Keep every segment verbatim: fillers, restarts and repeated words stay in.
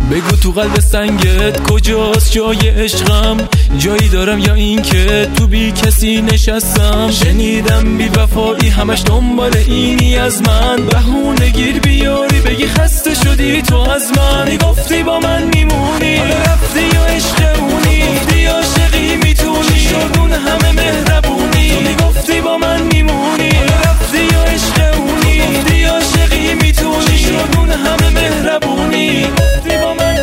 بگو تو قلب سنگت کجاست جای عشقم؟ جایی دارم یا این که تو بی کسی نشستم؟ شنیدم بی وفایی همش دنبال اینی از من، بهونه گیر بیاری بگی خسته شدی تو از من. میگفتی با من میمونی، حالا رفتی یا عشق اونی، گفتی عاشقی میتونی، شد اون همه مهربونی. تو میگفتی با من میمونی، حالا رفتی یا عشق اونی، گفتی عاشقی میتونی، شد اون همه مهربونی. گفتی با من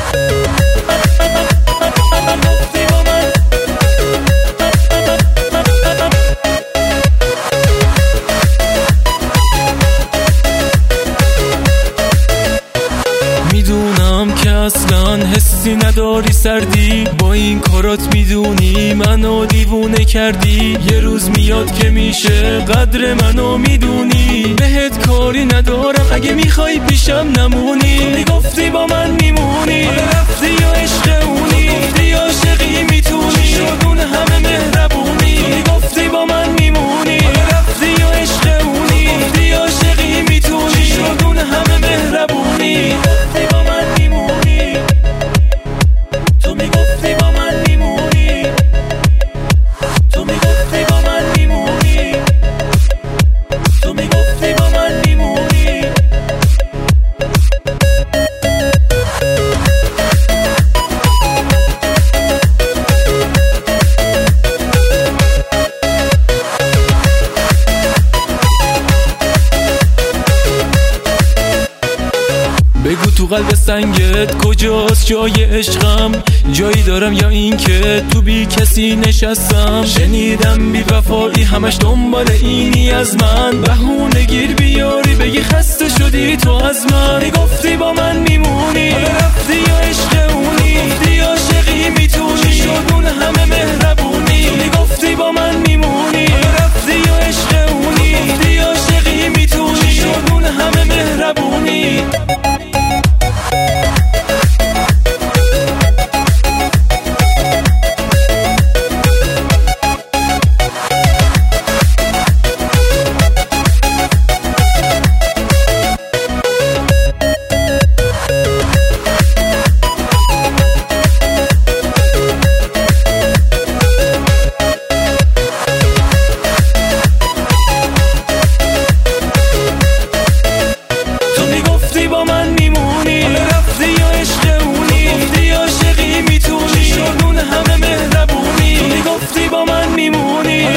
میدونم که اصلا حسی نداری سردی، با این کارات میدونی منو دیوونه کردی. یه روز میاد که میشه قدر منو میدونی، بهت کاری ندارم اگه میخوای پیشم نمونی. تو میگفتی با من میمونی، حالا رفتی یا عشق اونی، گفتی عاشقی میتونی، شد اون همه مهربونی. تو میگفتی با من میمونی، حالا رفتی یا عشق اونی، گفتی عاشقی میتونی، شد اون همه مهربونی. گفتی با من میمونی، تو میگفتی با من میمونی، تو میگفتی با من میمونی، تو میگفتی با من میمونی. بگو تو قلب سنگت کجاست جای عشقم؟ جایی دارم یا این که تو بی کسی نشستم؟ شنیدم بی وفایی همش دنبال اینی از من، بهونه گیر بیاری بگی خسته شدی تو از من. میگفتی با من میمونی، حالا رفتی یا عشق اونی، گفتی عاشقی میتونی، شد اون همه مهربونی. تو میگفتی با من میمونی، حالا رفتی یا عشق اونی، گفتی عاشقی میتونی، شد اون همه مهربونی.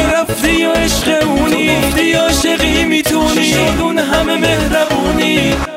عشق اونی، گفتی عاشقی میتونی، شد اون همه مهربونی.